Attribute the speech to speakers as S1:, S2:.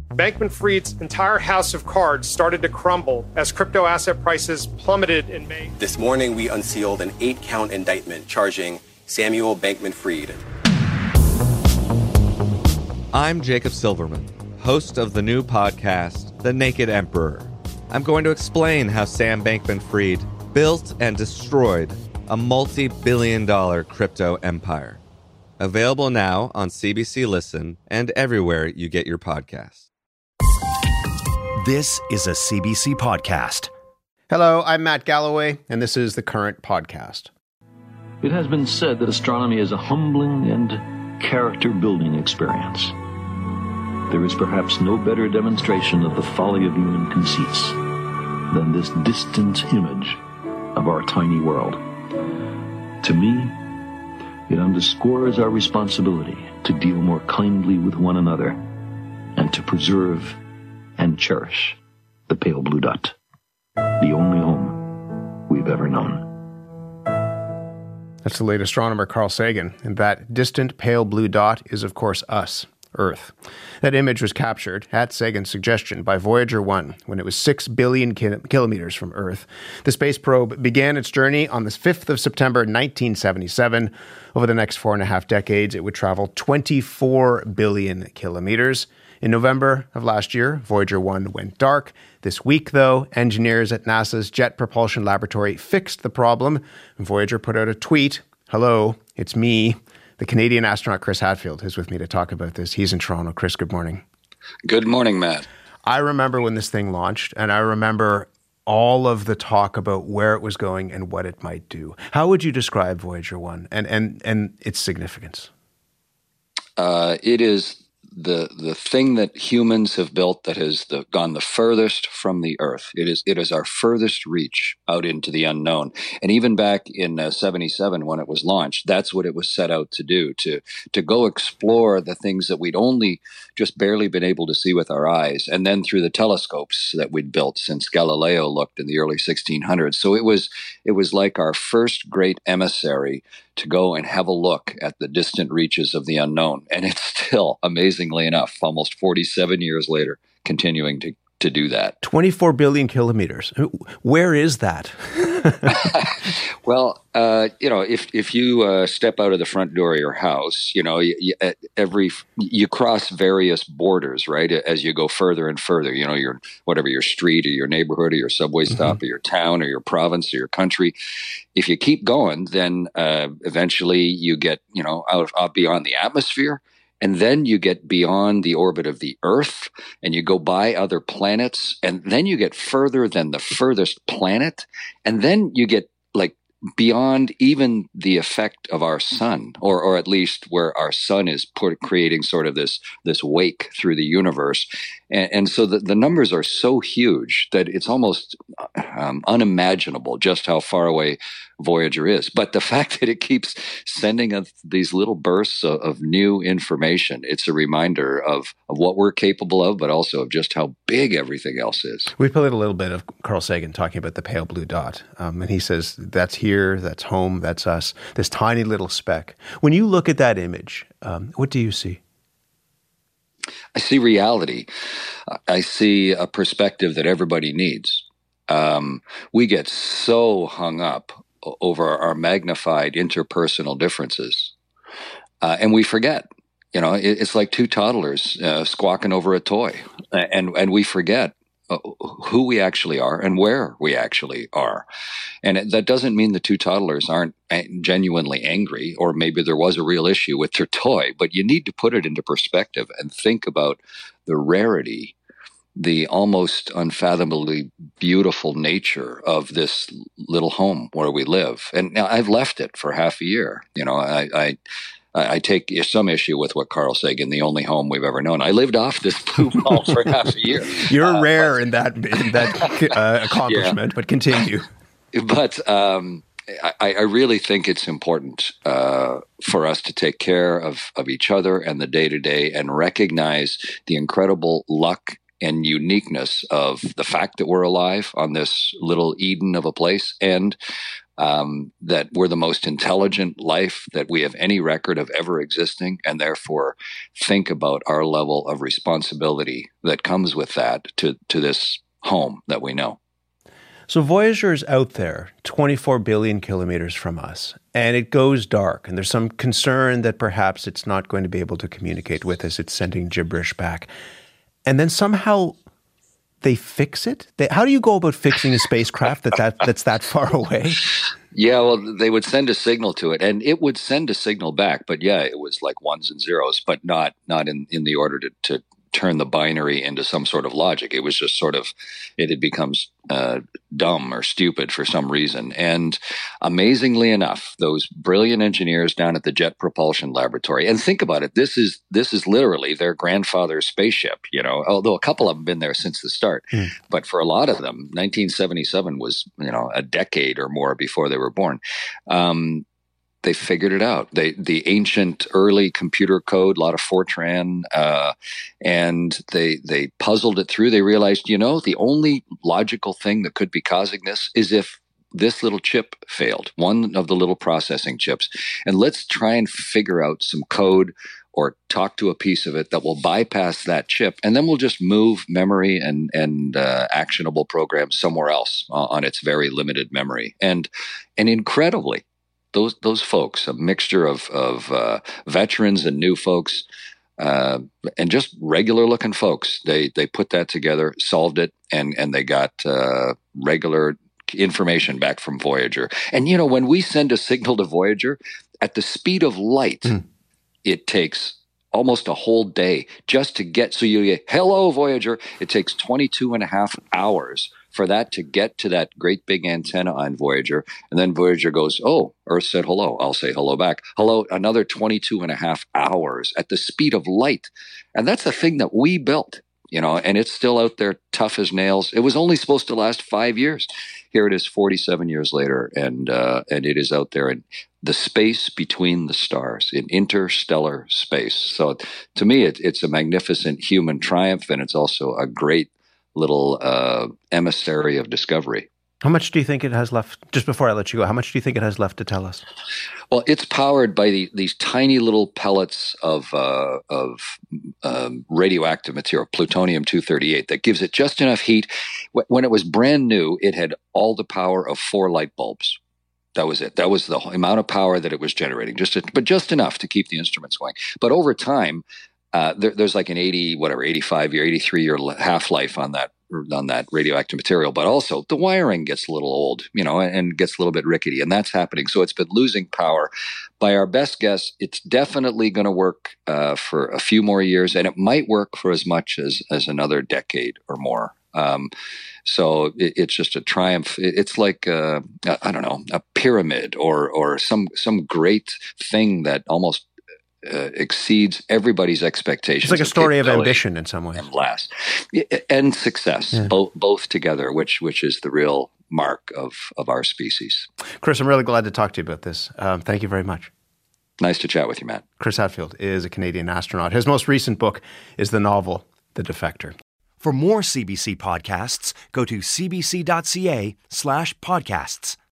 S1: Bankman-Fried's entire house of cards started to crumble as crypto asset prices plummeted in May.
S2: This morning, we unsealed an 8-count indictment charging Samuel Bankman-Fried.
S3: I'm Jacob Silverman, host of the new podcast, The Naked Emperor. I'm going to explain how Sam Bankman-Fried built and destroyed a multi-billion-dollar crypto empire. Available now on CBC Listen and everywhere you get your podcasts.
S4: This is a CBC podcast.
S5: Hello, I'm Matt Galloway, and this is The Current Podcast.
S6: It has been said that astronomy is a humbling and character-building experience. There is perhaps no better demonstration of the folly of human conceits than this distant image of our tiny world. To me, it underscores our responsibility to deal more kindly with one another and to preserve and cherish the pale blue dot, the only home we've ever known.
S5: That's the late astronomer Carl Sagan, and that distant pale blue dot is, of course, us, Earth. That image was captured, at Sagan's suggestion, by Voyager 1 when it was 6 billion kilometers from Earth. The space probe began its journey on the 5th of September 1977. Over the next 4.5 decades, it would travel 24 billion kilometers. In November of last year, Voyager 1 went dark. This week, though, engineers at NASA's Jet Propulsion Laboratory fixed the problem. Voyager put out a tweet. Hello, it's me. The Canadian astronaut Chris Hadfield is with me to talk about this. He's in Toronto. Chris, good morning.
S7: Good morning, Matt.
S5: I remember when this thing launched, and I remember all of the talk about where it was going and what it might do. How would you describe Voyager 1 and its significance?
S7: It is the thing that humans have built that has gone the furthest from the Earth. It is our furthest reach out into the unknown. And even back in 77 when it was launched, that's what it was set out to do, to go explore the things that we'd only just barely been able to see with our eyes, and then through the telescopes that we'd built since Galileo looked in the early 1600s. So it was like our first great emissary to go and have a look at the distant reaches of the unknown. And it's still, amazingly enough, almost 47 years later, continuing to do that. 24
S5: billion kilometers. Where is that?
S7: Well, if you step out of the front door of your house, you cross various borders, right? As you go further and further, your street or your neighborhood or your subway stop or your town or your province or your country. If you keep going, then eventually you get, out beyond the atmosphere. And then you get beyond the orbit of the Earth and you go by other planets. And then you get further than the furthest planet. And then you get beyond even the effect of our sun, or at least where our sun is creating sort of this wake through the universe. And so the numbers are so huge that it's almost unimaginable just how far away Voyager is. But the fact that it keeps sending us these little bursts of new information, it's a reminder of what we're capable of, but also of just how big everything else is.
S5: We played a little bit of Carl Sagan talking about the pale blue dot. And he says, that's here, that's home, that's us, this tiny little speck. When you look at that image, what do you see?
S7: I see reality. I see a perspective that everybody needs. We get so hung up over our magnified interpersonal differences. And we forget, it's like two toddlers squawking over a toy. And we forget who we actually are and where we actually are. And that doesn't mean the two toddlers aren't genuinely angry, or maybe there was a real issue with their toy, but you need to put it into perspective and think about the rarity, the almost unfathomably beautiful nature of this little home where we live. And now I've left it for half a year. I take some issue with what Carl Sagan, the only home we've ever known. I lived off this blue ball for half a year.
S5: You're rare in that accomplishment, but continue.
S7: But I really think it's important for us to take care of each other and the day-to-day and recognize the incredible luck and uniqueness of the fact that we're alive on this little Eden of a place, and that we're the most intelligent life that we have any record of ever existing, and therefore think about our level of responsibility that comes with that to this home that we know.
S5: So Voyager is out there 24 billion kilometers from us, and it goes dark, and there's some concern that perhaps it's not going to be able to communicate with us. It's sending gibberish back. And then somehow they fix it? How do you go about fixing a spacecraft that's that far away?
S7: Yeah, well, they would send a signal to it, and it would send a signal back. But yeah, it was like ones and zeros, but not in the order to turn the binary into some sort of logic. It was just sort of, it had become dumb or stupid for some reason. And amazingly enough, those brilliant engineers down at the Jet Propulsion Laboratory, and think about it, this is literally their grandfather's spaceship, you know, although a couple of them have been there since the start. But for a lot of them, 1977 was, you know, a decade or more before they were born. They figured it out. The ancient early computer code, a lot of Fortran, and they puzzled it through. They realized, you know, the only logical thing that could be causing this is if this little chip failed, one of the little processing chips. And let's try and figure out some code or talk to a piece of it that will bypass that chip, and then we'll just move memory and actionable programs somewhere else on its very limited memory. And incredibly, those folks, a mixture of veterans and new folks, and just regular looking folks, they put that together, solved it, and they got regular information back from Voyager. And you know, when we send a signal to Voyager at the speed of light, it takes almost a whole day just to get. So you get, hello, Voyager. It takes 22 and a half hours for that to get to that great big antenna on Voyager. And then Voyager goes, oh, Earth said hello. I'll say hello back. Hello, another 22 and a half hours at the speed of light. And that's a thing that we built, you know, and it's still out there tough as nails. It was only supposed to last 5 years. Here it is 47 years later, and it is out there in the space between the stars, in interstellar space. So to me, it's a magnificent human triumph, and it's also a great little emissary of discovery.
S5: How much do you think it has left, just before I let you go, how much do you think it has left to tell us?
S7: Well, it's powered by these tiny little pellets of radioactive material, plutonium-238, that gives it just enough heat. When it was brand new, it had all the power of 4 light bulbs. That was it. That was the amount of power that it was generating, but just enough to keep the instruments going. But over time, there's like an 85-year, 83-year half-life on that radioactive material, but also the wiring gets a little old, you know, and gets a little bit rickety, and that's happening. So it's been losing power. By our best guess, it's definitely going to work for a few more years, and it might work for as much as another decade or more. So it's just a triumph. It's like I don't know, a pyramid or some great thing that almost exceeds everybody's expectations.
S5: It's like a story of ambition in some way.
S7: And success, both together, which is the real mark of our species.
S5: Chris, I'm really glad to talk to you about this. Thank you very much.
S7: Nice to chat with you, Matt. Chris
S5: Hadfield is a Canadian astronaut. His most recent book is the novel The Defector.
S4: For more CBC podcasts, go to cbc.ca/podcasts.